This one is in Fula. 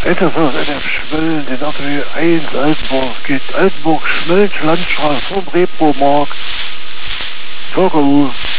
Weiterfahrt NF Schmölln, den Atelier 1 Altenburg, geht Altenburg Schmölln, Landstraße vom Repromarkt, Torgau.